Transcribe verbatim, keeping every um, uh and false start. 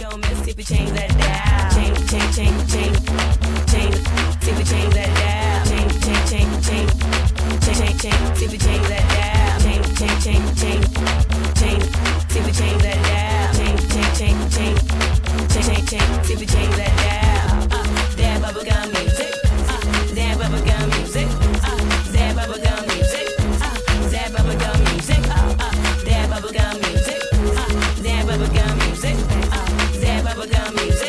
don't miss if we change that dial. Change, change, change, change, change. See if we change that dial. Change, change, change, change, change, change, change. See if we change that dial. Change, change, change, change, change. See if we change that dial. Change, change, change, change, change, change, change. See if we change that dial. Uh, that bubblegum music. Uh, that bubblegum music. Uh, that bubblegum music. Uh, that bubblegum music. Uh, uh, that bubblegum music. Uh, that bubblegum music. Uh, that bubblegum music.